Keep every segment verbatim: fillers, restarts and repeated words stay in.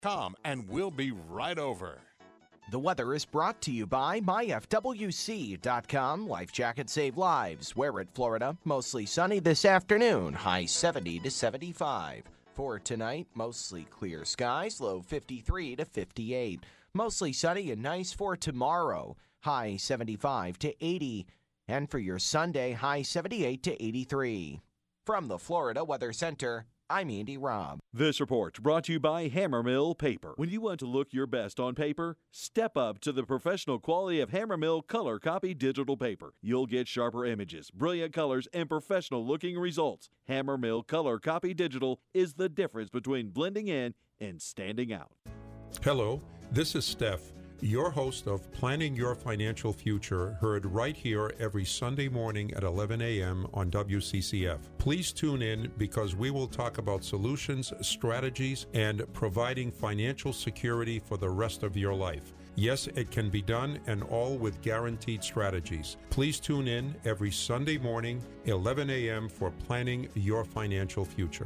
Com, and we'll be right over. The weather is brought to you by my F W C dot com. Life jackets save lives. Wear it, Florida. Mostly sunny this afternoon. High seventy to seventy-five. For tonight, mostly clear skies. Low fifty-three to fifty-eight. Mostly sunny and nice for tomorrow. High seventy-five to eighty. And for your Sunday, high seventy-eight to eighty-three. From the Florida Weather Center, I'm Andy Robb. This report brought to you by Hammermill Paper. When you want to look your best on paper, step up to the professional quality of Hammermill Color Copy Digital Paper. You'll get sharper images, brilliant colors, and professional-looking results. Hammermill Color Copy Digital is the difference between blending in and standing out. Hello, this is Steph, your host of Planning Your Financial Future, heard right here every Sunday morning at eleven a.m. on W C C F. Please tune in because we will talk about solutions, strategies, and providing financial security for the rest of your life. Yes, it can be done, and all with guaranteed strategies. Please tune in every Sunday morning, eleven a.m. for Planning Your Financial Future.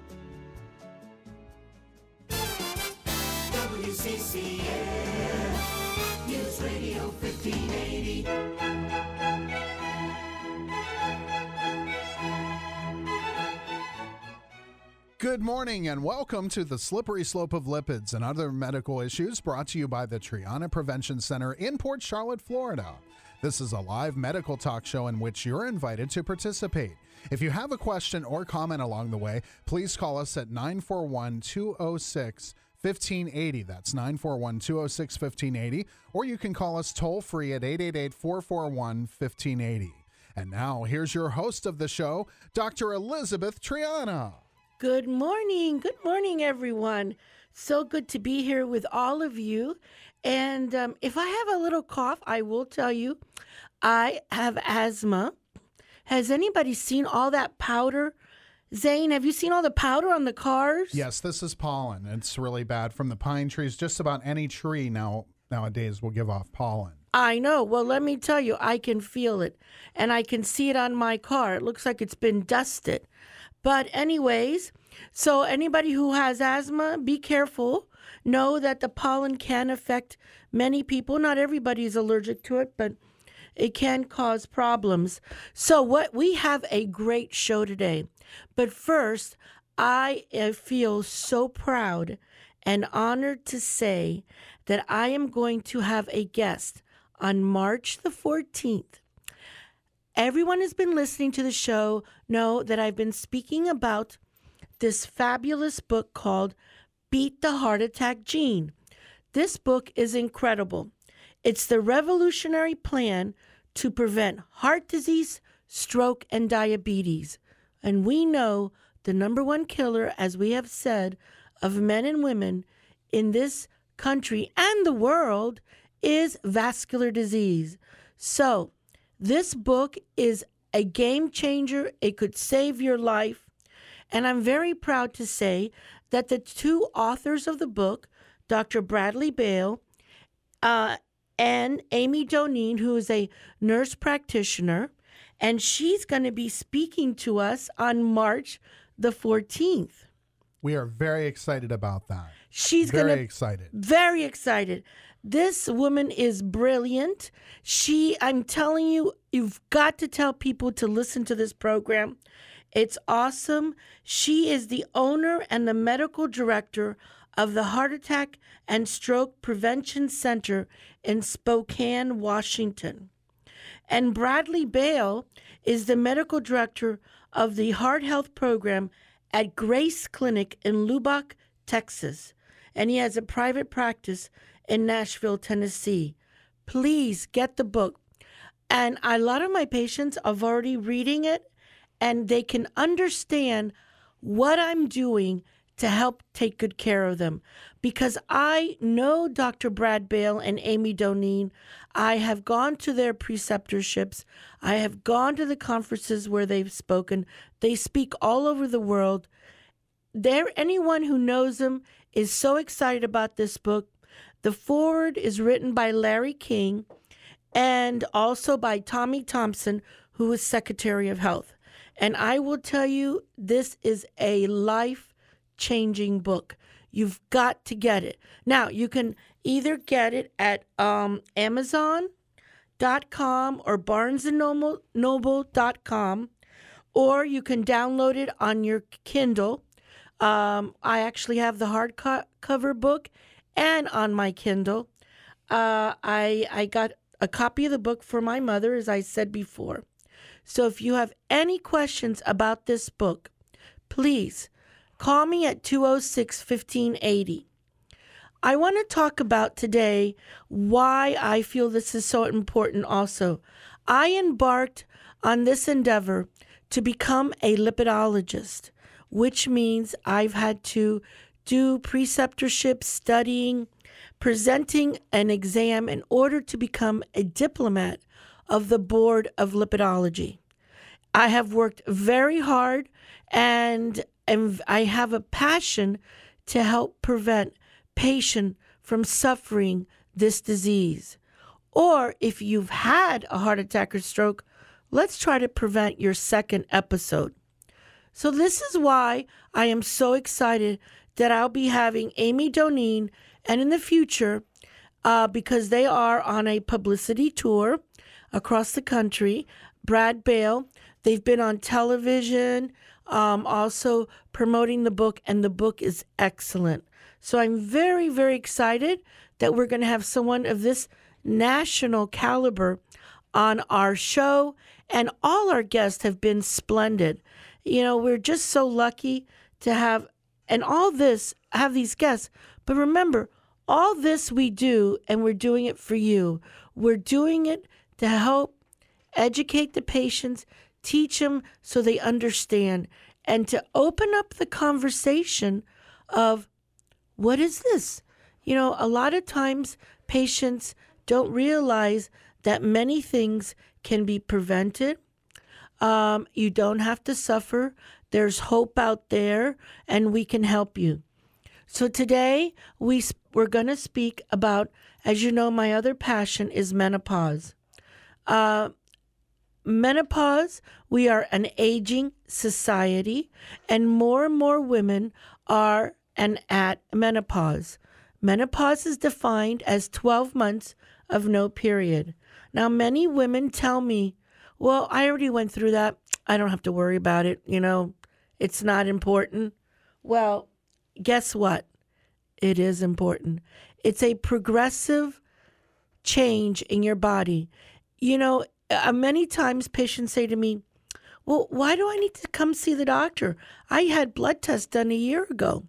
W C C F News Radio fifteen eighty. Good morning and welcome to the Slippery Slope of Lipids and Other Medical Issues, brought to you by the Triana Prevention Center in Port Charlotte, Florida. This is a live medical talk show in which you're invited to participate. If you have a question or comment along the way, please call us at nine four one, two oh six, fifteen eighty. That's nine four one, two oh six, fifteen eighty. Or you can call us toll free at eight eight eight, four four one, fifteen eighty. And now here's your host of the show, Doctor Elizabeth Triana. Good morning. Good morning, everyone. So good to be here with all of you. And um, if I have a little cough, I will tell you I have asthma. Has anybody seen all that powder? Zane, have you seen all the powder on the cars? Yes, this is pollen. It's really bad from the pine trees. Just about any tree now nowadays will give off pollen. I know. Well, let me tell you, I can feel it. And I can see it on my car. It looks like it's been dusted. But anyways, so anybody who has asthma, be careful. Know that the pollen can affect many people. Not everybody is allergic to it, but it can cause problems. So what we have a great show today. But first, I feel so proud and honored to say that I am going to have a guest on March the fourteenth. Everyone has been listening to the show know that I've been speaking about this fabulous book called Beat the Heart Attack Gene. This book is incredible. It's the revolutionary plan to prevent heart disease, stroke, and diabetes. And we know the number one killer, as we have said, of men and women in this country and the world is vascular disease. So this book is a game changer. It could save your life. And I'm very proud to say that the two authors of the book, Doctor Bradley Bale uh, and Amy Doneen, who is a nurse practitioner, and she's going to be speaking to us on March the fourteenth. We are very excited about that. She's very gonna, excited. Very excited. This woman is brilliant. She, I'm telling you, you've got to tell people to listen to this program. It's awesome. She is the owner and the medical director of the Heart Attack and Stroke Prevention Center in Spokane, Washington. And Bradley Bale is the medical director of the Heart Health Program at Grace Clinic in Lubbock, Texas. And he has a private practice in Nashville, Tennessee. Please get the book. And a lot of my patients are already reading it, and they can understand what I'm doing to help take good care of them. Because I know Doctor Brad Bale and Amy Doneen. I have gone to their preceptorships. I have gone to the conferences where they've spoken. They speak all over the world. There, anyone who knows them is so excited about this book. The foreword is written by Larry King and also by Tommy Thompson, who is Secretary of Health. And I will tell you, this is a life-changing book. You've got to get it. Now, you can either get it at um, Amazon dot com or Barnes and Noble dot com, or you can download it on your Kindle. Um, I actually have the hardcover book and on my Kindle. Uh, I I got a copy of the book for my mother, as I said before. So if you have any questions about this book, please call me at two oh six, fifteen eighty. I want to talk about today why I feel this is so important also. I embarked on this endeavor to become a lipidologist, which means I've had to do preceptorship, studying, presenting an exam in order to become a diplomat of the Board of Lipidology. I have worked very hard, and, and I have a passion to help prevent patients from suffering this disease. Or if you've had a heart attack or stroke, let's try to prevent your second episode. So this is why I am so excited that I'll be having Amy Doneen, and in the future, uh, because they are on a publicity tour across the country, Brad Bale, they've been on television, um, also promoting the book, and the book is excellent. So I'm very, very excited that we're going to have someone of this national caliber on our show, and all our guests have been splendid. You know, we're just so lucky to have, and all this, have these guests. But remember, all this we do, and we're doing it for you. We're doing it to help educate the patients, teach them so they understand, and to open up the conversation of, what is this? You know, a lot of times patients don't realize that many things can be prevented. Um, you don't have to suffer. There's hope out there, and we can help you. So today we, we're going to speak about, as you know, my other passion is menopause. Uh, menopause, we are an aging society, and more and more women are and at menopause. Menopause is defined as twelve months of no period. Now, many women tell me, well, I already went through that. I don't have to worry about it. You know, it's not important. Well, guess what? It is important. It's a progressive change in your body. You know, uh, many times patients say to me, well, why do I need to come see the doctor? I had blood tests done a year ago.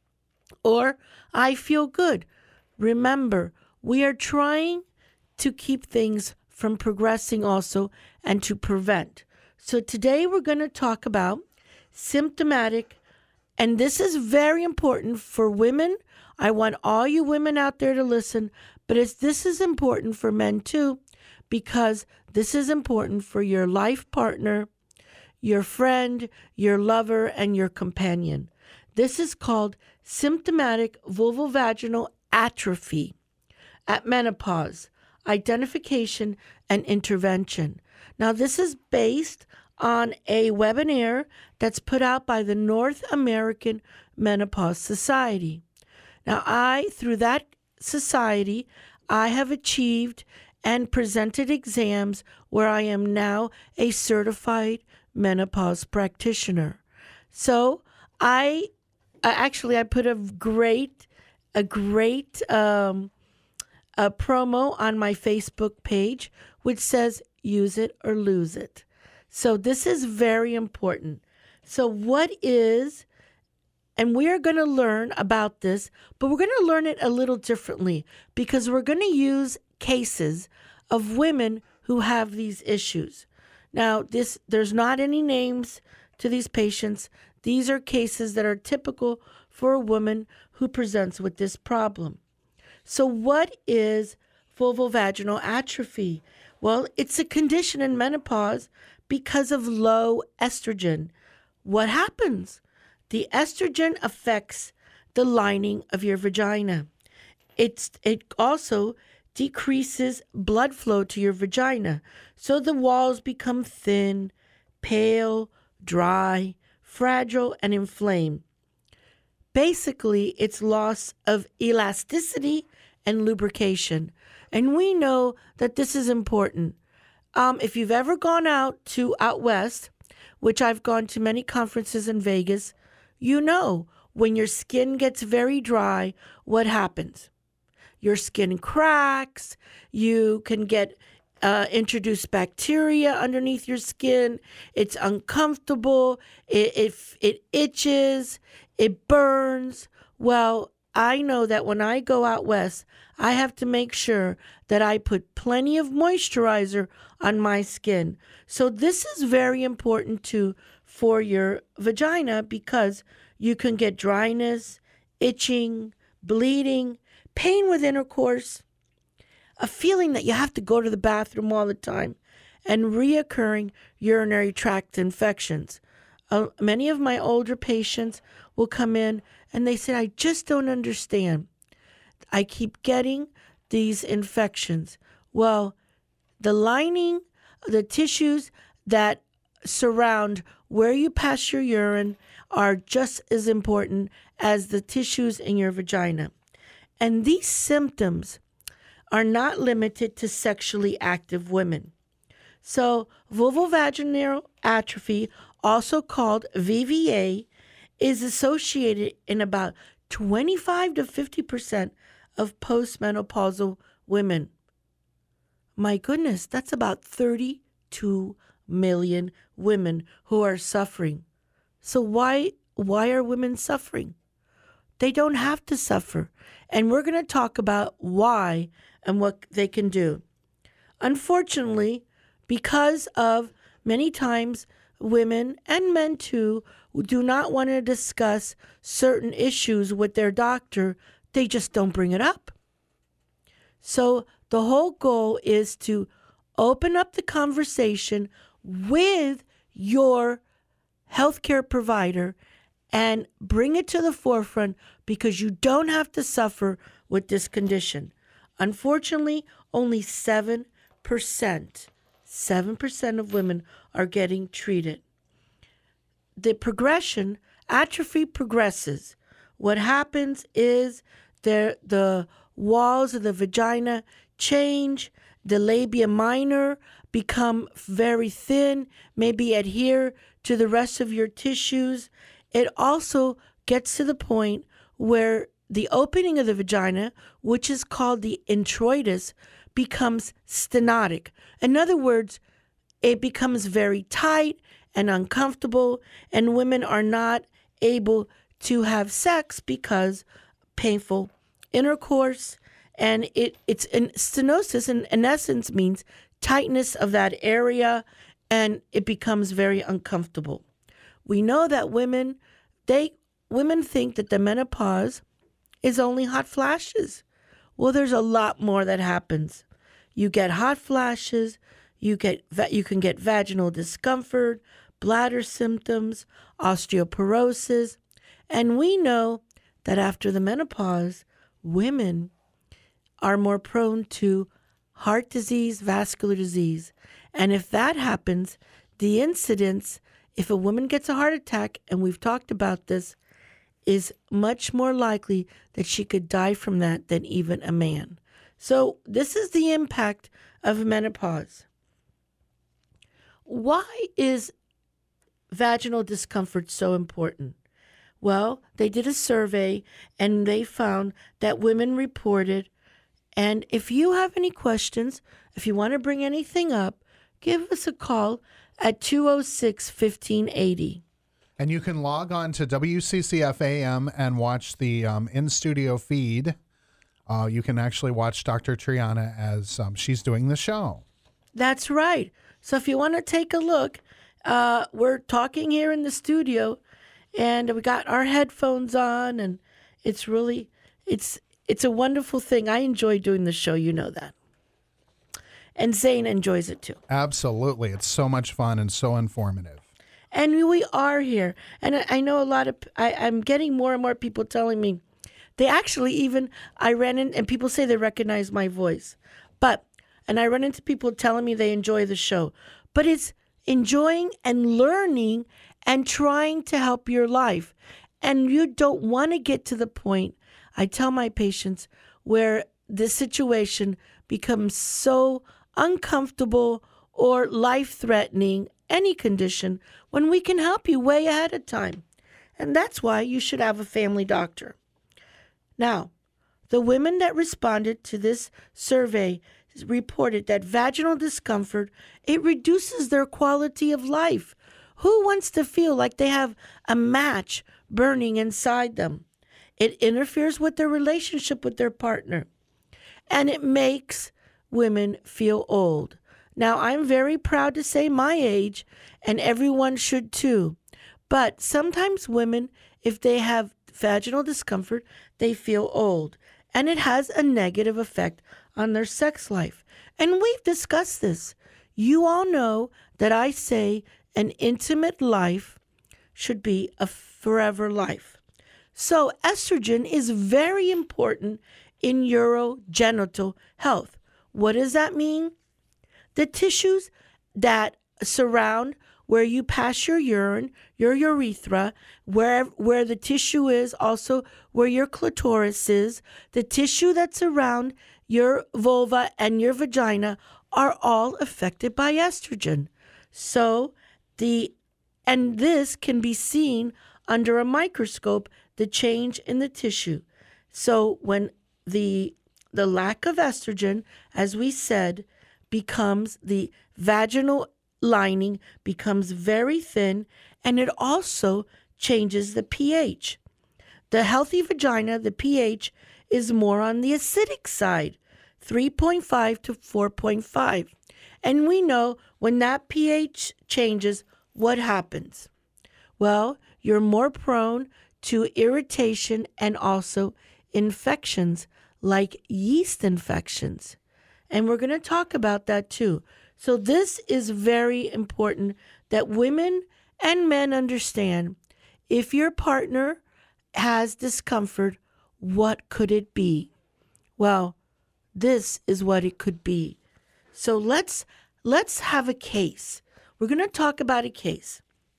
Or, I feel good. Remember, we are trying to keep things from progressing also, and to prevent. So today we're going to talk about symptomatic, and this is very important for women. I want all you women out there to listen, but it's, this is important for men too, because this is important for your life partner, your friend, your lover, and your companion. This is called symptomatic vulvovaginal atrophy at menopause, identification and intervention. Now, this is based on a webinar that's put out by the North American Menopause Society. Now, I, through that society, I have achieved and presented exams where I am now a certified menopause practitioner. So I uh, actually I put a great, a great um, a promo on my Facebook page, which says use it or lose it. So this is very important. So what is, and we are going to learn about this, but we're going to learn it a little differently because we're going to use cases of women who have these issues. Now, this there's not any names to these patients. These are cases that are typical for a woman who presents with this problem. So what is vulvovaginal atrophy? Well, it's a condition in menopause because of low estrogen. What happens? The estrogen affects the lining of your vagina. It's, it also decreases blood flow to your vagina, so the walls become thin, pale, dry, fragile, and inflamed. Basically, it's loss of elasticity and lubrication. And we know that this is important. Um, if you've ever gone out to out west, which I've gone to many conferences in Vegas, you know when your skin gets very dry, what happens? Your skin cracks, you can get uh, introduced bacteria underneath your skin, it's uncomfortable, it, it, it itches, it burns. Well, I know that when I go out west, I have to make sure that I put plenty of moisturizer on my skin. So this is very important too for your vagina because you can get dryness, itching, bleeding, pain with intercourse, a feeling that you have to go to the bathroom all the time, and reoccurring urinary tract infections. Uh, many of my older patients will come in and they say, I just don't understand. I keep getting these infections. Well, the lining, the tissues that surround where you pass your urine are just as important as the tissues in your vagina. And these symptoms are not limited to sexually active women. So vulvovaginal atrophy, also called V V A, is associated in about twenty-five to fifty percent of postmenopausal women. My goodness, that's about thirty-two million women who are suffering. So why why are women suffering? They don't have to suffer. And we're going to talk about why and what they can do. Unfortunately, because of many times women and men too who do not want to discuss certain issues with their doctor, they just don't bring it up. So the whole goal is to open up the conversation with your healthcare provider and bring it to the forefront because you don't have to suffer with this condition. Unfortunately, only seven percent, seven percent of women are getting treated. The progression, atrophy progresses. What happens is there, the walls of the vagina change, the labia minor become very thin, maybe adhere to the rest of your tissues. It also gets to the point where the opening of the vagina, which is called the introitus, becomes stenotic. In other words, it becomes very tight and uncomfortable, and women are not able to have sex because painful intercourse, and it it's in stenosis in, in essence means tightness of that area, and it becomes very uncomfortable. We know that women they women think that the menopause is only hot flashes. Well, there's a lot more that happens. You get hot flashes, you get you can get vaginal discomfort, bladder symptoms, osteoporosis, and we know that after the menopause, women are more prone to heart disease, vascular disease. And if that happens, the incidence, if a woman gets a heart attack, and we've talked about this, is much more likely that she could die from that than even a man. So this is the impact of menopause. Why is vaginal discomfort so important? Well, they did a survey and they found that women reported, and if you have any questions, if you want to bring anything up, give us a call at two oh six, fifteen eighty. And you can log on to W C C F A M and watch the um, in-studio feed. Uh, you can actually watch Doctor Triana as um, she's doing the show. That's right. So if you want to take a look, uh, we're talking here in the studio, and we got our headphones on, and it's really, it's it's a wonderful thing. I enjoy doing the show, you know that. And Zane enjoys it too. Absolutely. It's so much fun and so informative. And we are here. And I, I know a lot of, I, I'm getting more and more people telling me, they actually even, I ran in, and people say they recognize my voice. But, and I run into people telling me they enjoy the show. But it's enjoying and learning and trying to help your life. and you don't want to get to the point, I tell my patients, where the situation becomes so uncomfortable or life-threatening, any condition, when we can help you way ahead of time. And that's why you should have a family doctor. Now, the women that responded to this survey reported that vaginal discomfort, it reduces their quality of life. Who wants to feel like they have a match burning inside them? It interferes with their relationship with their partner. And it makes women feel old. Now, I'm very proud to say my age, and everyone should too. But sometimes women, if they have vaginal discomfort, they feel old. And it has a negative effect on their sex life. And we've discussed this. You all know that I say an intimate life should be a forever life. So estrogen is very important in urogenital health. What does that mean? The tissues that surround where you pass your urine, your urethra, where, where the tissue is, also where your clitoris is, the tissue that's around your vulva and your vagina are all affected by estrogen. So the, and this can be seen under a microscope, the change in the tissue. So when the, the lack of estrogen, as we said, becomes the vaginal lining becomes very thin, and it also changes the pH. The healthy vagina, the pH, is more on the acidic side, three point five to four point five. And we know when that pH changes, what happens? Well, you're more prone to irritation and also infections like yeast infections. And we're going to talk about that too. So this is very important that women and men understand. If your partner has discomfort, what could it be? Well, this is what it could be. So let's let's have a case. We're going to talk about a case.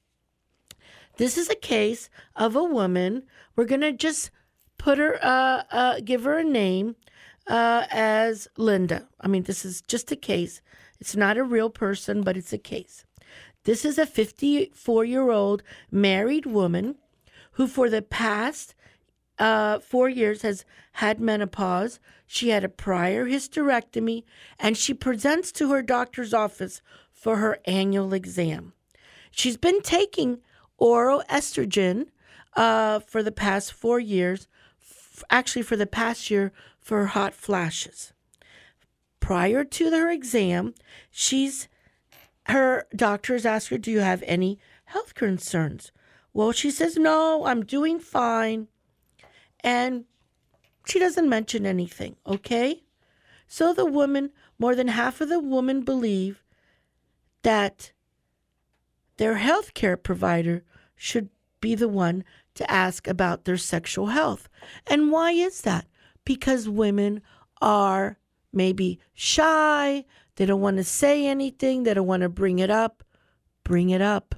This is a case of a woman. We're going to just put her, uh, uh, give her a name uh, as Linda. I mean, this is just a case. It's not a real person, but it's a case. This is a fifty-four-year-old married woman who for the past uh, four years has had menopause. She had a prior hysterectomy, and she presents to her doctor's office for her annual exam. She's been taking oral estrogen uh, for the past four years, f- actually for the past year for hot flashes. Prior to her exam, she's her doctors asked her, do you have any health concerns? Well, she says, no, I'm doing fine. And she doesn't mention anything, okay? So the woman, more than half of the women believe that their health care provider should be the one to ask about their sexual health. And why is that? Because women are maybe shy, they don't want to say anything, they don't want to bring it up. Bring it up.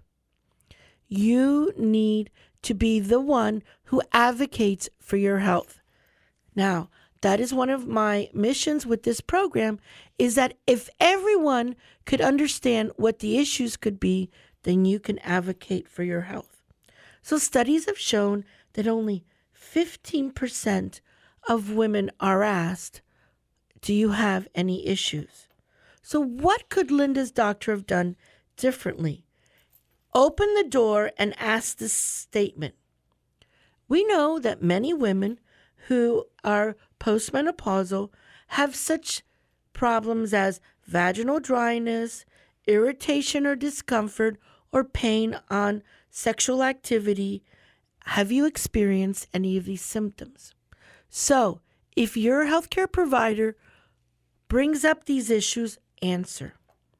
You need to be the one who advocates for your health. Now, that is one of my missions with this program, is that if everyone could understand what the issues could be, then you can advocate for your health. So studies have shown that only fifteen percent of women are asked, do you have any issues? So what could Linda's doctor have done differently? Open the door and ask this statement. We know that many women who are postmenopausal have such problems as vaginal dryness, irritation or discomfort, or pain on sexual activity. Have you experienced any of these symptoms? So, if your healthcare provider brings up these issues, answer.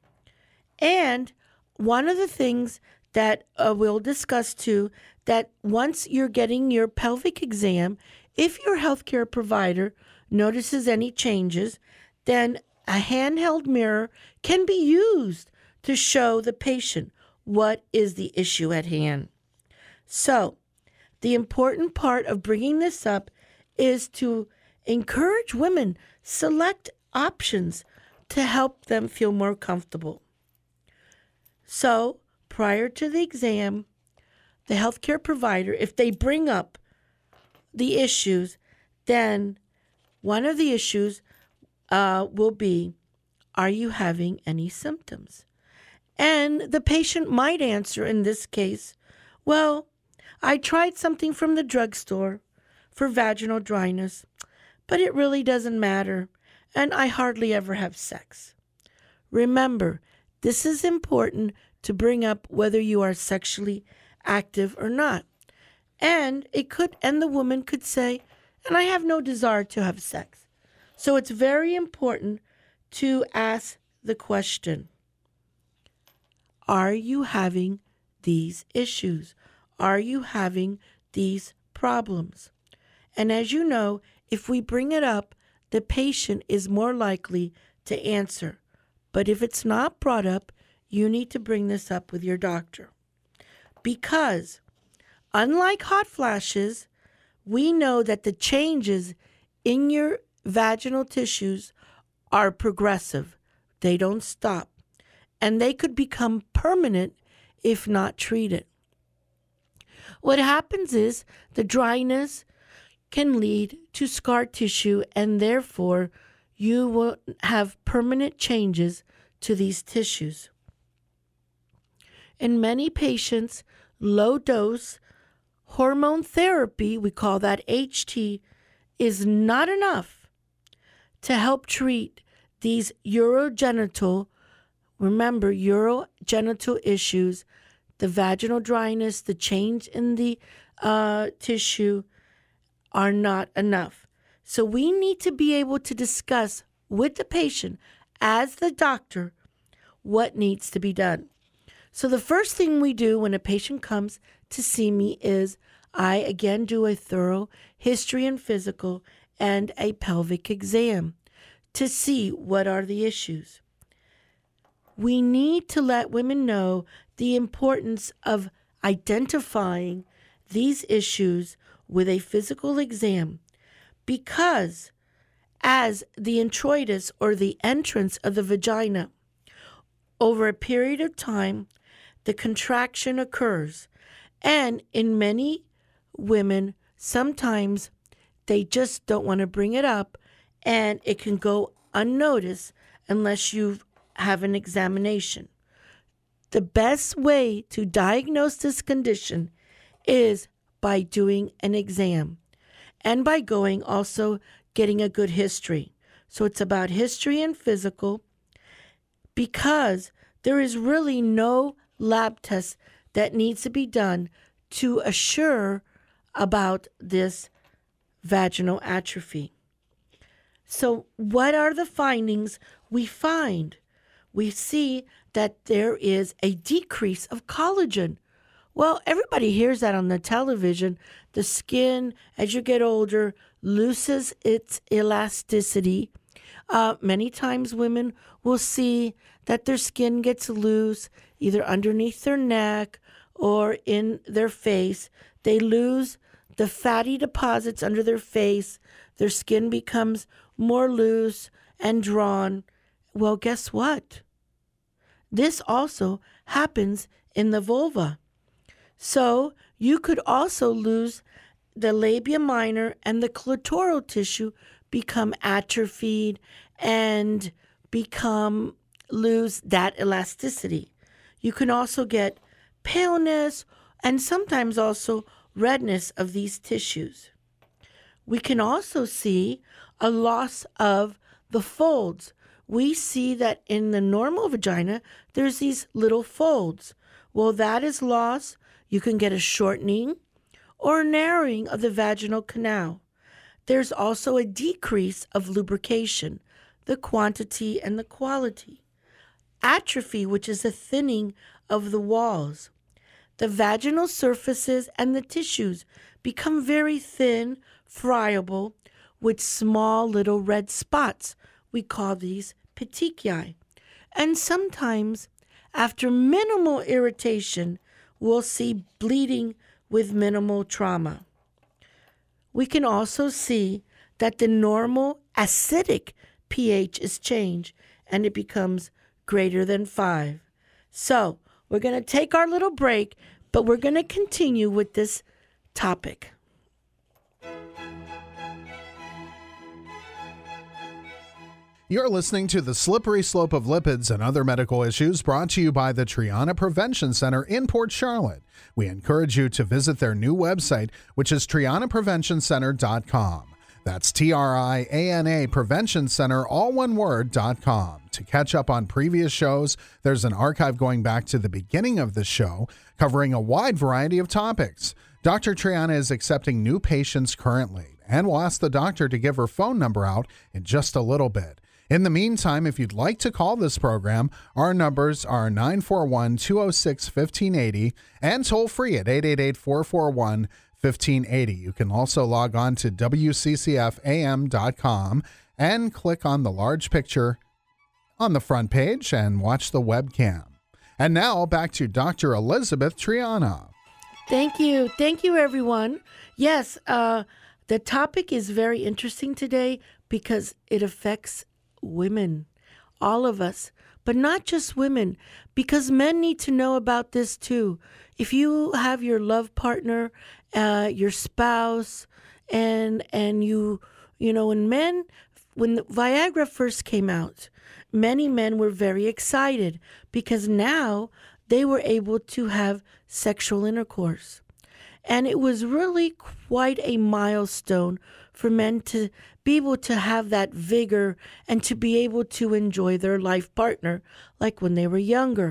And one of the things that uh, we'll discuss too, that once you're getting your pelvic exam, if your healthcare provider notices any changes, then a handheld mirror can be used to show the patient what is the issue at hand. So, the important part of bringing this up is to encourage women select options to help them feel more comfortable. So, prior to the exam, the healthcare provider, if they bring up the issues, then one of the issues uh, will be, are you having any symptoms? And the patient might answer in this case, well, I tried something from the drugstore for vaginal dryness, but it really doesn't matter, and I hardly ever have sex. Remember, this is important to bring up whether you are sexually active or not. And it could, and the woman could say, and I have no desire to have sex. So it's very important to ask the question, are you having these issues? Are you having these problems? And as you know, if we bring it up, the patient is more likely to answer. But if it's not brought up, you need to bring this up with your doctor. Because unlike hot flashes, we know that the changes in your vaginal tissues are progressive. They don't stop. And they could become permanent if not treated. What happens is the dryness can lead to scar tissue, and therefore you will have permanent changes to these tissues. In many patients, low-dose hormone therapy, we call that H T, is not enough to help treat these urogenital, remember, urogenital issues, the vaginal dryness, the change in the uh, tissue are not enough. So we need to be able to discuss with the patient, as the doctor, what needs to be done. So the first thing we do when a patient comes to see me is I again do a thorough history and physical and a pelvic exam to see what are the issues. We need to let women know the importance of identifying these issues with a physical exam, because as the introitus, or the entrance of the vagina, over a period of time, the contraction occurs. And in many women, sometimes they just don't want to bring it up, and it can go unnoticed unless you have an examination. The best way to diagnose this condition is by doing an exam and by going also getting a good history. So it's about history and physical, because there is really no lab test that needs to be done to assure about this vaginal atrophy. So what are the findings we find? We see that there is a decrease of collagen. Well, everybody hears that on the television. The skin, as you get older, loses its elasticity. Uh, many times women will see that their skin gets loose, either underneath their neck or in their face. They lose the fatty deposits under their face. Their skin becomes more loose and drawn. Well, guess what? This also happens in the vulva. So you could also lose the labia minor, and the clitoral tissue become atrophied and become lose that elasticity. You can also get paleness and sometimes also redness of these tissues. We can also see a loss of the folds. We see that in the normal vagina, there's these little folds. Well, that is lost. You can get a shortening or narrowing of the vaginal canal. There's also a decrease of lubrication, the quantity and the quality. Atrophy, which is a thinning of the walls. The vaginal surfaces and the tissues become very thin, friable, with small little red spots. We call these petechiae. And sometimes, after minimal irritation, we'll see bleeding with minimal trauma. We can also see that the normal acidic pH is changed and it becomes greater than five. So we're going to take our little break, but we're going to continue with this topic. You're listening to The Slippery Slope of Lipids and Other Medical Issues, brought to you by the Triana Prevention Center in Port Charlotte. We encourage you to visit their new website, which is triana prevention center dot com. That's T R I A N A Prevention Center, all one word, dot com. To catch up on previous shows, there's an archive going back to the beginning of the show, covering a wide variety of topics. Doctor Triana is accepting new patients currently, and we'll ask the doctor to give her phone number out in just a little bit. In the meantime, if you'd like to call this program, our numbers are nine four one, two oh six, one five eight oh and toll free at eight eight eight, four four one, one five eight oh. You can also log on to W C C F A M dot com and click on the large picture on the front page and watch the webcam. And now back to Doctor Elizabeth Triana. Thank you. Thank you, everyone. Yes, uh, the topic is very interesting today because it affects women, all of us, but not just women, because men need to know about this too. If you have your love partner, uh, your spouse, and and you, you know, when men, when the Viagra first came out, many men were very excited because now they were able to have sexual intercourse. And it was really quite a milestone for men to be able to have that vigor and to be able to enjoy their life partner like when they were younger.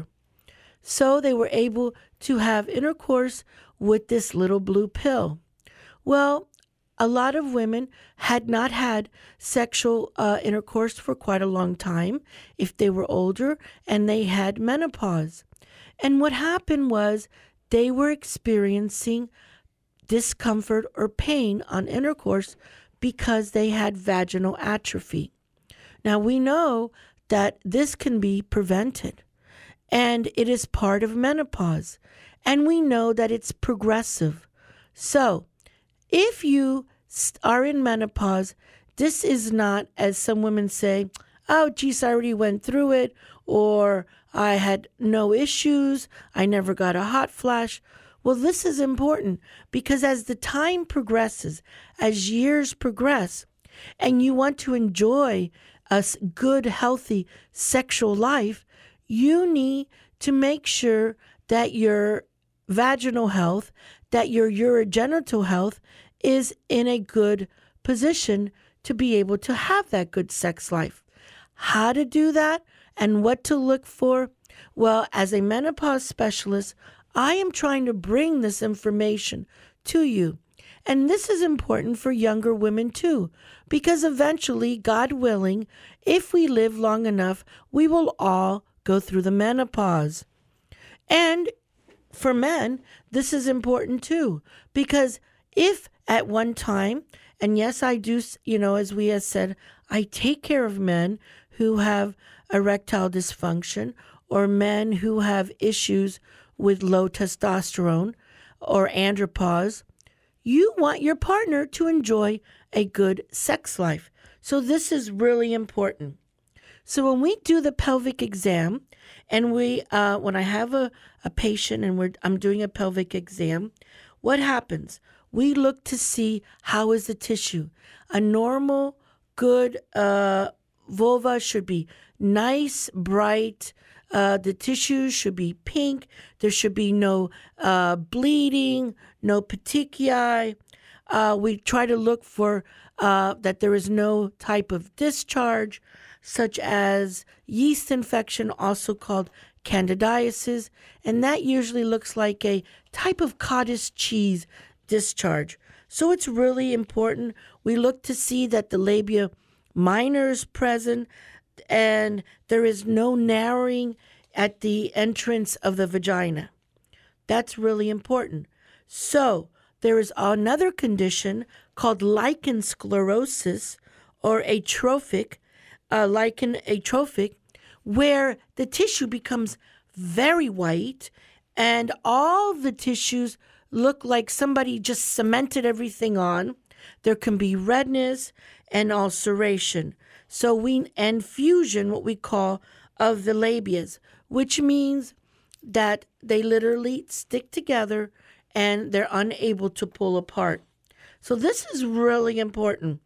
So they were able to have intercourse with this little blue pill. Well, a lot of women had not had sexual uh, intercourse for quite a long time if they were older and they had menopause. And what happened was they were experiencing discomfort or pain on intercourse because they had vaginal atrophy. Now, we know that this can be prevented, and it is part of menopause, and we know that it's progressive. So, if you are in menopause, this is not, as some women say, oh, geez, I already went through it, or I had no issues, I never got a hot flash. Well, this is important because as the time progresses, as years progress, and you want to enjoy a good, healthy sexual life, you need to make sure that your vaginal health, that your urogenital health is in a good position to be able to have that good sex life. How to do that and what to look for? Well, as a menopause specialist, I am trying to bring this information to you. And this is important for younger women too, because eventually, God willing, if we live long enough, we will all go through the menopause. And for men, this is important too, because if at one time, and yes, I do, you know, as we have said, I take care of men who have erectile dysfunction or men who have issues with low testosterone or andropause. You want your partner to enjoy a good sex life. So this is really important. So when we do the pelvic exam, and we, uh, when I have a, a patient and we're, I'm doing a pelvic exam, what happens? We look to see how is the tissue. A normal, good uh, vulva should be nice, bright. Uh, the tissues should be pink. There should be no uh, bleeding, no petechiae. Uh, we try to look for uh, that there is no type of discharge, such as yeast infection, also called candidiasis, and that usually looks like a type of cottage cheese discharge. So it's really important. We look to see that the labia minor is present, and there is no narrowing at the entrance of the vagina. That's really important. So there is another condition called lichen sclerosis or atrophic, uh, lichen atrophic, where the tissue becomes very white and all the tissues look like somebody just cemented everything on. There can be redness and ulceration. So we and fusion, what we call, of the labias, which means that they literally stick together and they're unable to pull apart. So this is really important.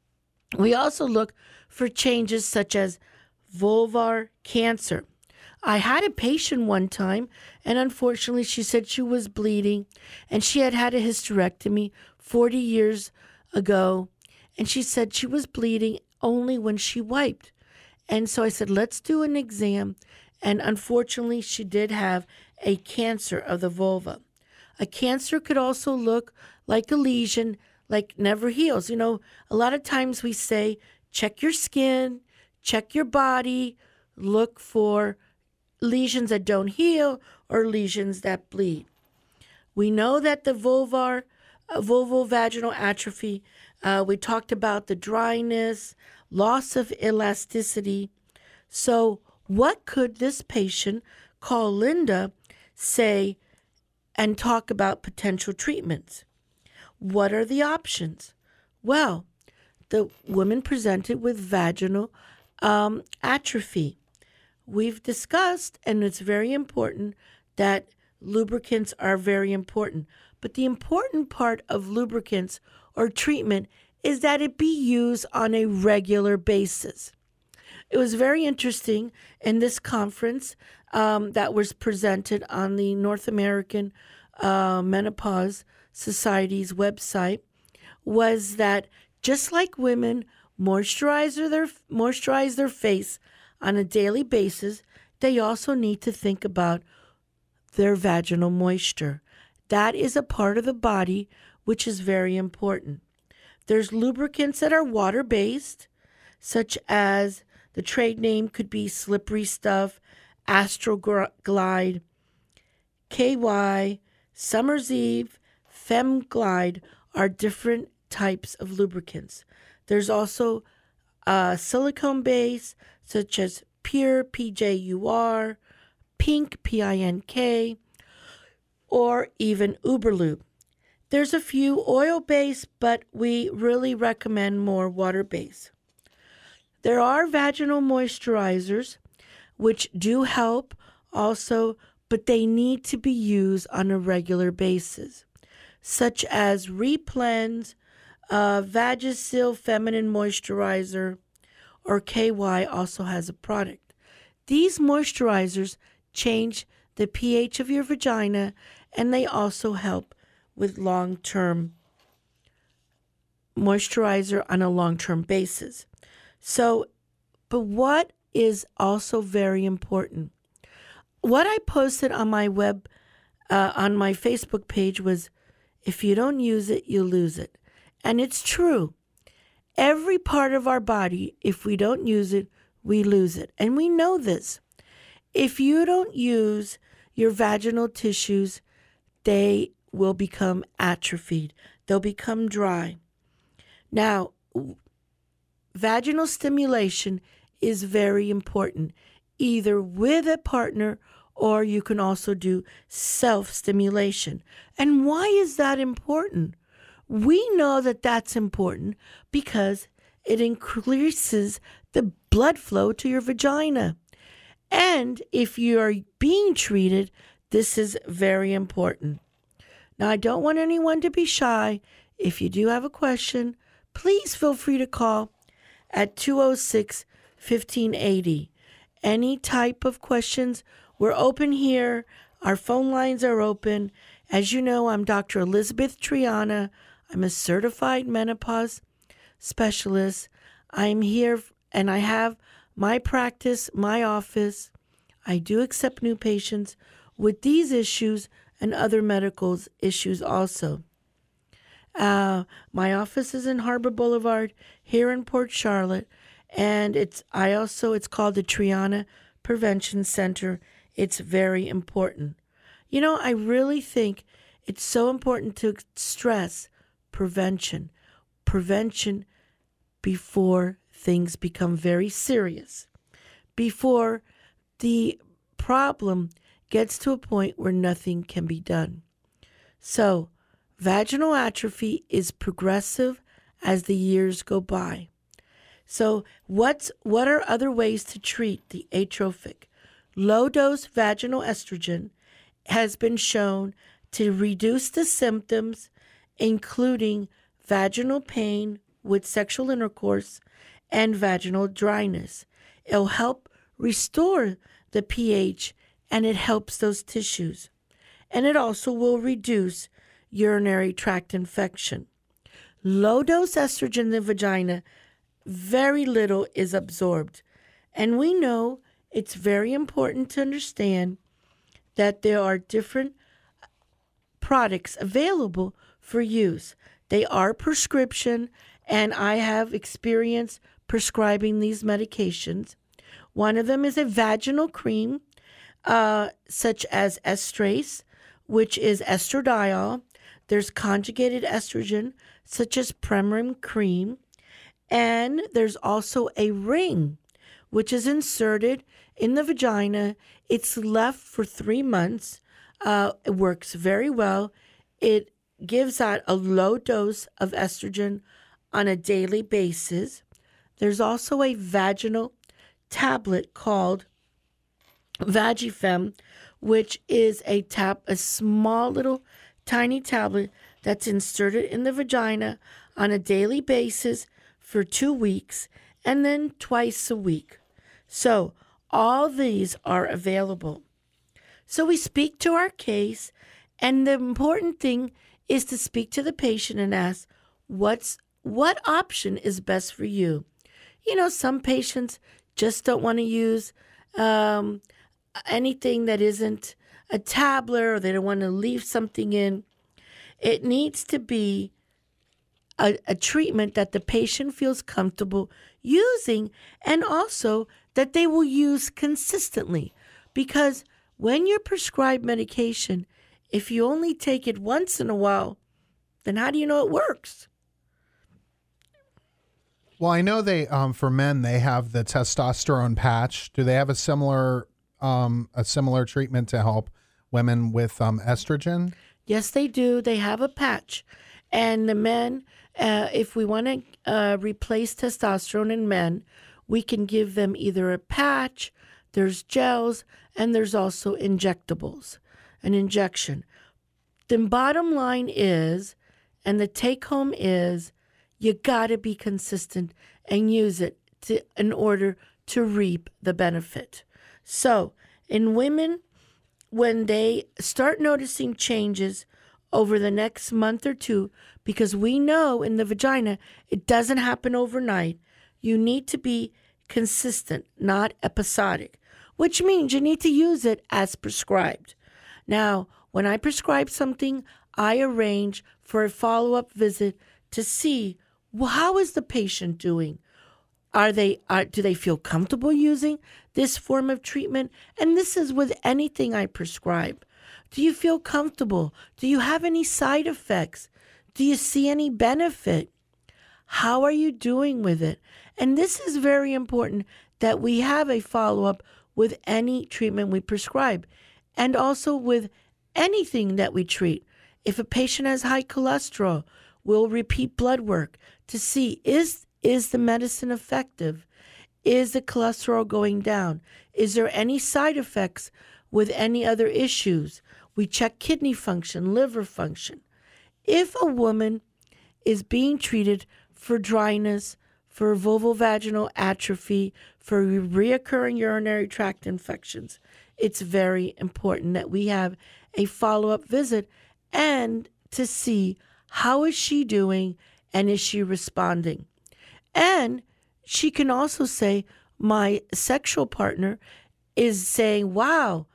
We also look for changes such as vulvar cancer. I had a patient one time, and unfortunately she said she was bleeding, and she had had a hysterectomy forty years ago, and she said she was bleeding only when she wiped. And so I said, let's do an exam, and unfortunately she did have a cancer of the vulva. A cancer could also look like a lesion, like never heals. You know, a lot of times we say, check your skin, check your body, look for lesions that don't heal or lesions that bleed. We know that the vulvar, uh, vulvovaginal atrophy, uh, we talked about the dryness, loss of elasticity. So what could this patient, call Linda, say and talk about potential treatments? What are the options? Well, the woman presented with vaginal um, atrophy. We've discussed, and it's very important, that lubricants are very important. But the important part of lubricants or treatment is that it be used on a regular basis. It was very interesting in this conference um, that was presented on the North American uh, Menopause Society's website, was that just like women moisturize their moisturize their face on a daily basis, they also need to think about their vaginal moisture. That is a part of the body which is very important. There's lubricants that are water-based, such as the trade name could be Slippery Stuff, Astroglide, K Y, Summer's Eve, FemGlide are different types of lubricants. There's also uh, silicone-based, such as Pure, P J U R, Pink, P I N K, or even Uberlube. There's a few oil-based, but we really recommend more water-based. There are vaginal moisturizers, which do help also, but they need to be used on a regular basis, such as Replens, uh, Vagisil Feminine Moisturizer, or K Y also has a product. These moisturizers change the pH of your vagina, and they also help with long-term moisturizer on a long-term basis. So, but what is also very important, what I posted on my web, uh, on my Facebook page was, if you don't use it, you lose it. And it's true. Every part of our body, if we don't use it, we lose it. And we know this. If you don't use your vaginal tissues, they will become atrophied. They'll become dry. Now, vaginal stimulation is very important, either with a partner or you can also do self-stimulation. And why is that important? We know that that's important because it increases the blood flow to your vagina. And if you are being treated, this is very important. Now, I don't want anyone to be shy. If you do have a question, please feel free to call at two oh six, fifteen eighty. Any type of questions, we're open here. Our phone lines are open. As you know, I'm Doctor Elizabeth Triana. I'm a certified menopause specialist. I'm here and I have my practice, my office. I do accept new patients with these issues and other medical issues also. Uh, my office is in Harbor Boulevard here in Port Charlotte, and it's I also it's called the Triana Prevention Center. It's very important. You know, I really think it's so important to stress prevention. Prevention before things become very serious. Before the problem gets to a point where nothing can be done. So, vaginal atrophy is progressive as the years go by. So, what's what are other ways to treat the atrophic? Low-dose vaginal estrogen has been shown to reduce the symptoms, including vaginal pain with sexual intercourse and vaginal dryness. It'll help restore the pH, and it helps those tissues. And it also will reduce urinary tract infection. Low-dose estrogen in the vagina, very little is absorbed. And we know it's very important to understand that there are different products available for use. They are prescription, and I have experience prescribing these medications. One of them is a vaginal cream, uh, such as Estrace, which is estradiol. There's conjugated estrogen, such as Premarin cream. And there's also a ring, which is inserted in the vagina. It's left for three months. Uh, it works very well. It gives out a low dose of estrogen on a daily basis. There's also a vaginal tablet called Vagifem, which is a tab, a small little tiny tablet that's inserted in the vagina on a daily basis for two weeks and then twice a week. So all these are available. So we speak to our case, and the important thing is to speak to the patient and ask, what's what option is best for you? You know, some patients just don't want to use um, anything that isn't a tablet, or they don't want to leave something in. It needs to be a, a treatment that the patient feels comfortable using, and also that they will use consistently. Because when you're prescribed medication, if you only take it once in a while, then how do you know it works? Well, I know they, um, for men, they have the testosterone patch. Do they have a similar, um, a similar treatment to help women with um, estrogen? Yes, they do. They have a patch. And the men, uh, if we want to uh, replace testosterone in men, we can give them either a patch, there's gels, and there's also injectables, an injection. The bottom line is, and the take home is, you got to be consistent and use it to, in order to reap the benefit. So in women, when they start noticing changes over the next month or two, because we know in the vagina, it doesn't happen overnight, you need to be consistent, not episodic, which means you need to use it as prescribed. Now, when I prescribe something, I arrange for a follow-up visit to see, well, how is the patient doing? Are they are, do they feel comfortable using this form of treatment? And this is with anything I prescribe. Do you feel comfortable? Do you have any side effects? Do you see any benefit? How are you doing with it? And this is very important, that we have a follow-up with any treatment we prescribe, and also with anything that we treat. If a patient has high cholesterol, we'll repeat blood work to see, is is the medicine effective? Is the cholesterol going down? Is there any side effects with any other issues? We check kidney function, liver function. If a woman is being treated for dryness, for vulvovaginal atrophy, for reoccurring urinary tract infections, it's very important that we have a follow-up visit and to see how is she doing and is she responding. And she can also say, my sexual partner is saying, wow,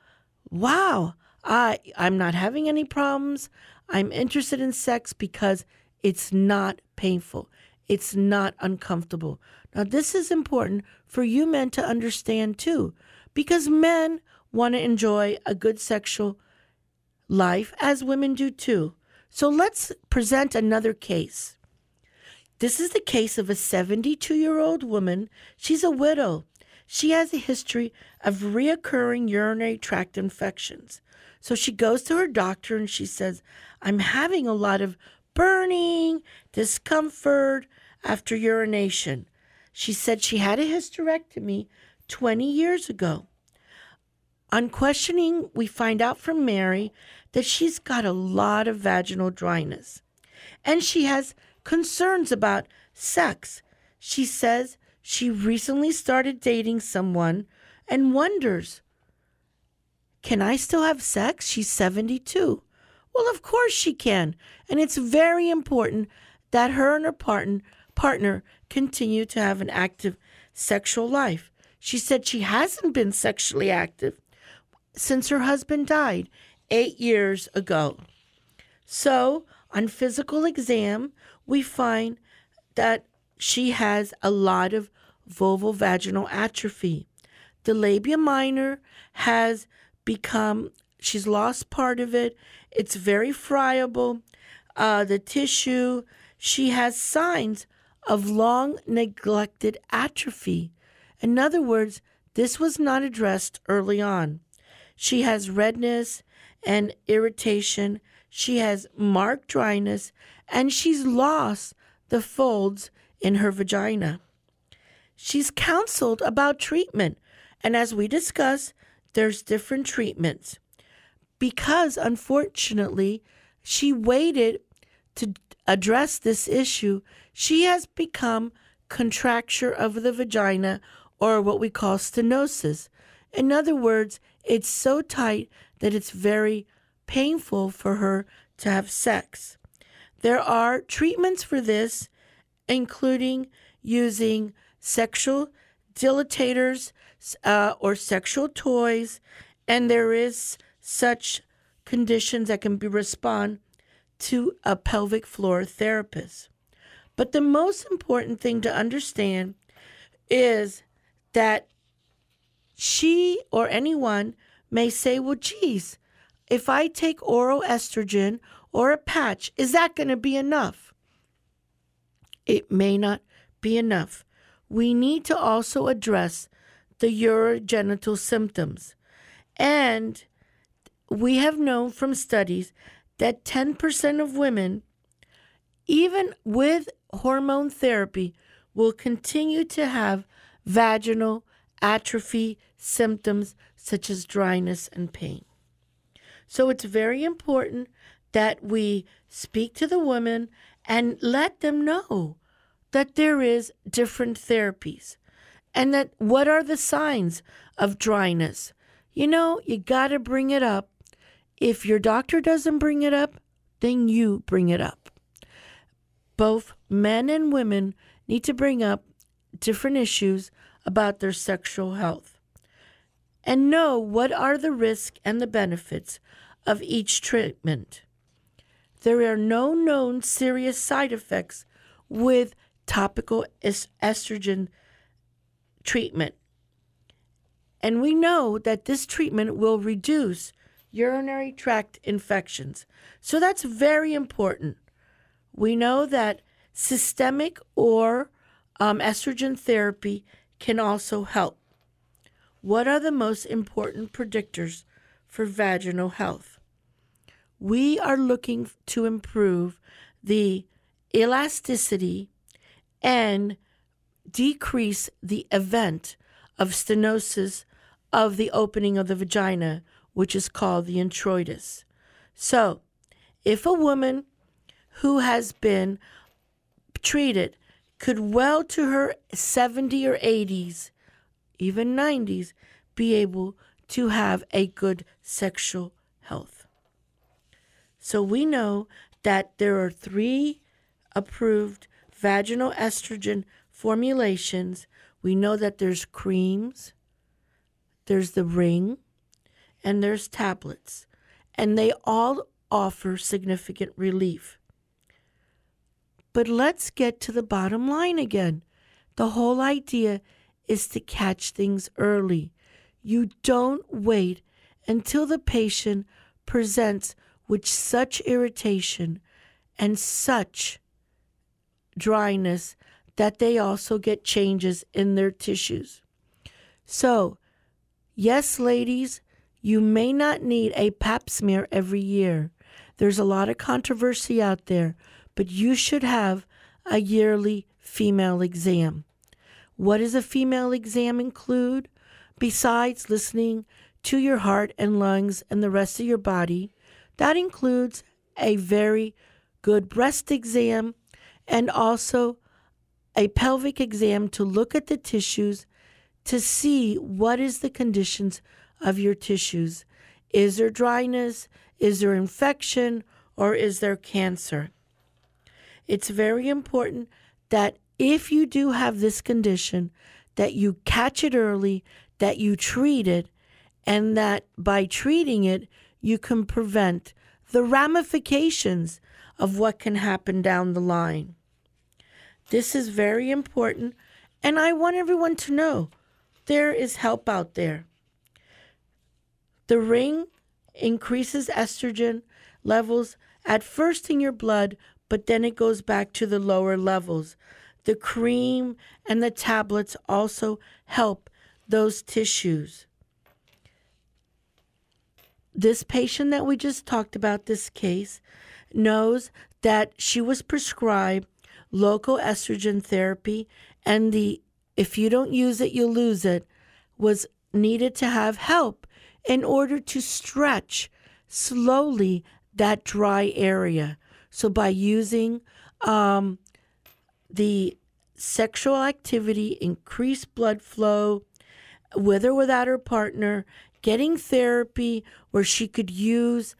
wow, I, I'm not having any problems. I'm interested in sex because it's not painful. It's not uncomfortable. Now, this is important for you men to understand, too, because men want to enjoy a good sexual life, as women do, too. So let's present another case. This is the case of a seventy-two-year-old woman. She's a widow. she has a history of reoccurring urinary tract infections. So she goes to her doctor and she says, I'm having a lot of burning, discomfort after urination. She said she had a hysterectomy twenty years ago. On questioning, we find out from Mary that she's got a lot of vaginal dryness. And she has concerns about sex. She says she recently started dating someone and wonders, can I still have sex? She's seventy-two. Well, of course she can. And it's very important that her and her partner, partner continue to have an active sexual life. She said she hasn't been sexually active since her husband died eight years ago. So, on physical exam, we find that she has a lot of vulvovaginal atrophy. The labia minor has become, she's lost part of it. It's very friable. Uh, the tissue, she has signs of long neglected atrophy. In other words, this was not addressed early on. She has redness and irritation. She has marked dryness, and she's lost the folds in her vagina. She's counseled about treatment, and as we discussed, there's different treatments. Because, unfortunately, she waited to address this issue, she has become contracture of the vagina, or what we call stenosis. In other words, it's so tight that it's very painful for her to have sex. There are treatments for this, including using sexual dilatators uh, or sexual toys, and there is such conditions that can be respond to a pelvic floor therapist. But the most important thing to understand is that she or anyone may say, well, geez, if I take oral estrogen or a patch, is that going to be enough? It may not be enough. We need to also address the urogenital symptoms. And we have known from studies that ten percent of women, even with hormone therapy, will continue to have vaginal atrophy symptoms such as dryness and pain. So it's very important that we speak to the women and let them know that there is different therapies and that what are the signs of dryness. You know, you got to bring it up. If your doctor doesn't bring it up, then you bring it up. Both men and women need to bring up different issues about their sexual health and know what are the risks and the benefits of each treatment. There are no known serious side effects with topical estrogen treatment. And we know that this treatment will reduce urinary tract infections. So that's very important. We know that systemic or um, estrogen therapy can also help. What are the most important predictors for vaginal health? We are looking to improve the elasticity and decrease the event of stenosis of the opening of the vagina, which is called the introitus. So, if a woman who has been treated could well to her seventies or eighties, even nineties, be able to have a good sexual health. So we know that there are three approved vaginal estrogen formulations. We know that there's creams, there's the ring, and there's tablets. And they all offer significant relief. But let's get to the bottom line again. The whole idea is to catch things early. You don't wait until the patient presents with such irritation and such dryness that they also get changes in their tissues. So, yes, ladies, you may not need a pap smear every year. There's a lot of controversy out there, but you should have a yearly female exam. What does a female exam include? Besides listening to your heart and lungs and the rest of your body, that includes a very good breast exam and also a pelvic exam to look at the tissues to see what is the conditions of your tissues. Is there dryness? Is there infection? Or is there cancer? It's very important that if you do have this condition, that you catch it early, that you treat it, and that by treating it, you can prevent the ramifications of what can happen down the line. This is very important, and I want everyone to know there is help out there. The ring increases estrogen levels at first in your blood, but then it goes back to the lower levels. The cream and the tablets also help those tissues. This patient that we just talked about, this case, knows that she was prescribed local estrogen therapy, and the if you don't use it, you'll lose it, was needed to have help in order to stretch slowly that dry area. So by using um, the sexual activity, increased blood flow, with or without her partner, getting therapy where she could use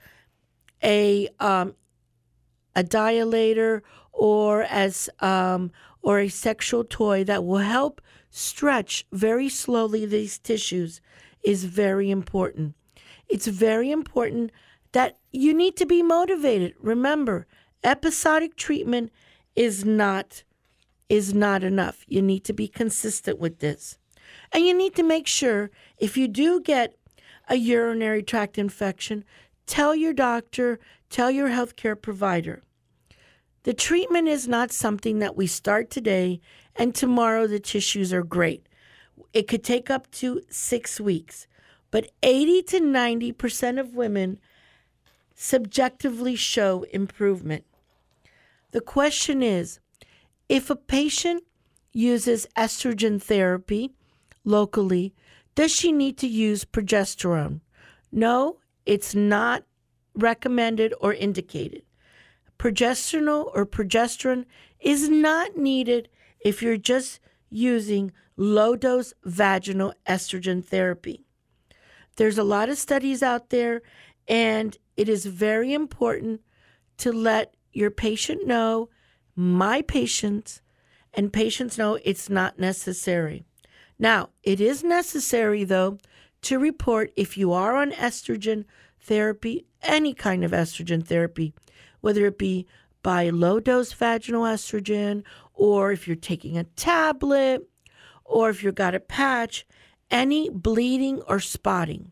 a um, a dilator or as um, or a sexual toy that will help stretch very slowly these tissues is very important. It's very important that you need to be motivated. Remember, episodic treatment is not is not enough. You need to be consistent with this. And you need to make sure if you do get a urinary tract infection, tell your doctor, tell your healthcare provider. The treatment is not something that we start today and tomorrow the tissues are great. It could take up to six weeks. But eighty to ninety percent of women subjectively show improvement. The question is, if a patient uses estrogen therapy locally, does she need to use progesterone? No, it's not recommended or indicated. Progesterone or progesterone is not needed if you're just using low-dose vaginal estrogen therapy. There's a lot of studies out there, and it is very important to let your patient know, my patients, and patients know it's not necessary. Now, it is necessary, though, to report if you are on estrogen therapy, any kind of estrogen therapy, whether it be by low-dose vaginal estrogen, or if you're taking a tablet, or if you've got a patch, any bleeding or spotting.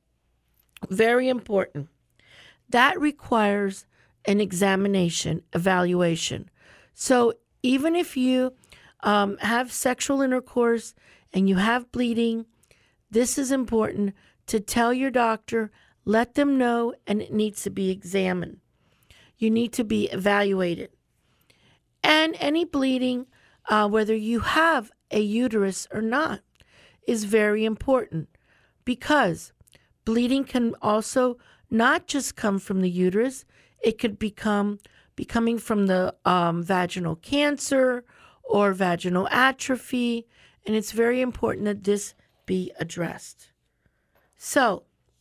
Very important. That requires an examination, evaluation. So even if you um, have sexual intercourse and you have bleeding, this is important to tell your doctor, let them know, and it needs to be examined. You need to be evaluated. And any bleeding, uh, whether you have a uterus or not, is very important because bleeding can also not just come from the uterus, it could become becoming from the um, vaginal cancer or vaginal atrophy, and it's very important that this be addressed. So,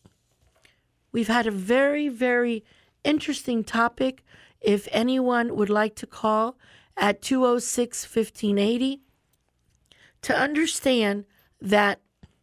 we've had a very, very interesting topic. If anyone would like to call at two oh six, fifteen eighty to understand that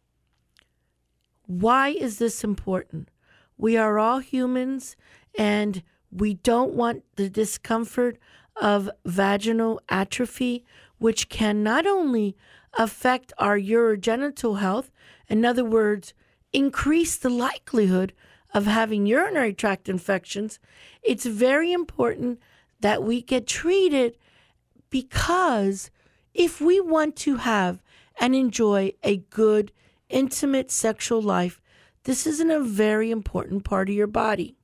why is this important? We are all humans, and we don't want the discomfort of vaginal atrophy, which can not only affect our urogenital health, in other words, increase the likelihood of having urinary tract infections. It's very important that we get treated, because if we want to have and enjoy a good, intimate sexual life, this isn't a very important part of your body.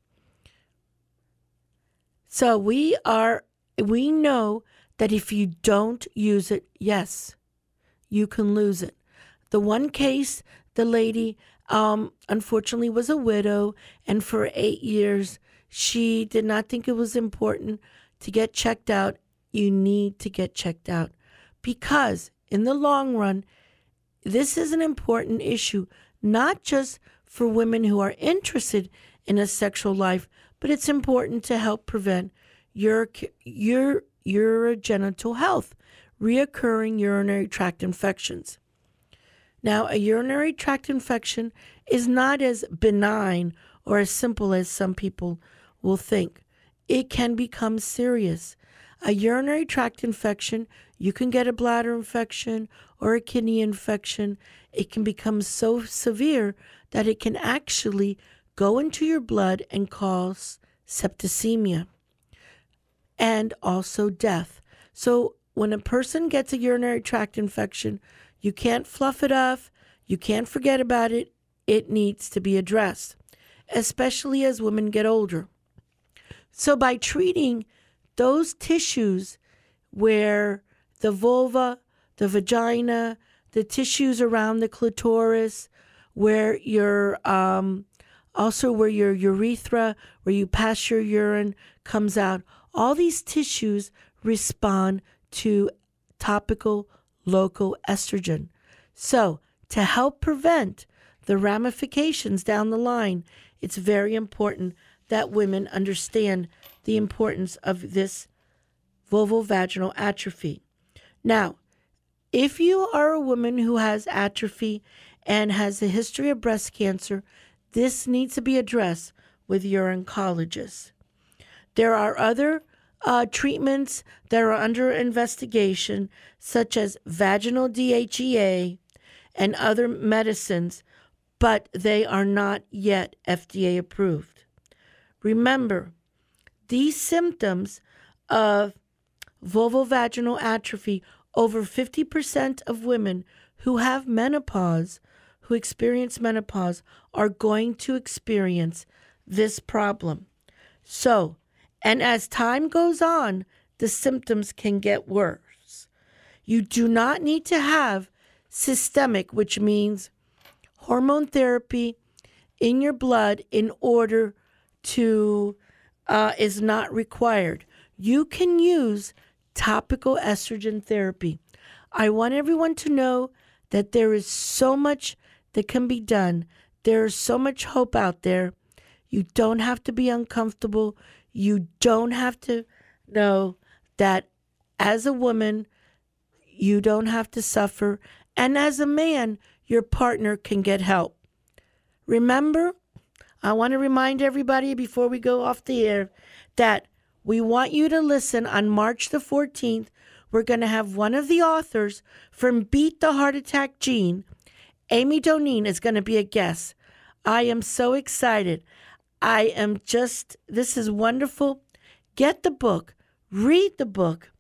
So we are, we know that if you don't use it, yes, you can lose it. The one case, the lady, um, unfortunately was a widow, and for eight years, she did not think it was important to get checked out. You need to get checked out because in the long run, this is an important issue, not just for women who are interested in a sexual life, but it's important to help prevent your your urogenital health, reoccurring urinary tract infections. Now, a urinary tract infection is not as benign or as simple as some people will think. It can become serious. A urinary tract infection, you can get a bladder infection or a kidney infection. It can become so severe that it can actually go into your blood and cause septicemia and also death. So when a person gets a urinary tract infection, you can't fluff it off. You can't forget about it. It needs to be addressed, especially as women get older. So by treating those tissues where the vulva, the vagina, the tissues around the clitoris, where your um, also where your urethra, where you pass your urine, comes out, all these tissues respond to topical local estrogen. So to help prevent the ramifications down the line, it's very important that women understand the importance of this vulvovaginal atrophy. Now, if you are a woman who has atrophy and has a history of breast cancer, this needs to be addressed with your oncologist. There are other uh, treatments that are under investigation, such as vaginal D H E A and other medicines, but they are not yet F D A approved. Remember, these symptoms of vulvovaginal atrophy, over fifty percent of women who have menopause, who experience menopause, are going to experience this problem. So, and as time goes on, the symptoms can get worse. You do not need to have systemic, which means hormone therapy in your blood in order to, uh, is not required. You can use topical estrogen therapy. I want everyone to know that there is so much that can be done. There is so much hope out there. You don't have to be uncomfortable. You don't have to know that as a woman, you don't have to suffer. And as a man, your partner can get help. Remember, I want to remind everybody before we go off the air that we want you to listen on March the fourteenth. We're going to have one of the authors from Beat the Heart Attack Gene. Amy Doneen is going to be a guest. I am so excited. I am just, this is wonderful. Get the book, read the book.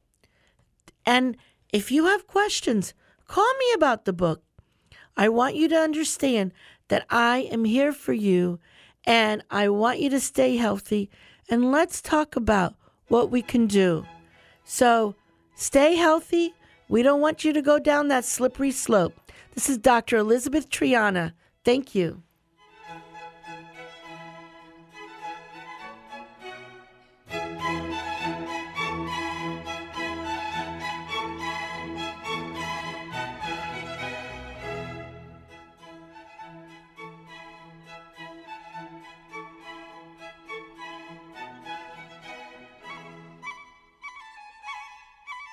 And if you have questions, call me about the book. I want you to understand that I am here for you and I want you to stay healthy. And let's talk about what we can do. So stay healthy. We don't want you to go down that slippery slope. This is Doctor Elizabeth Triana. Thank you.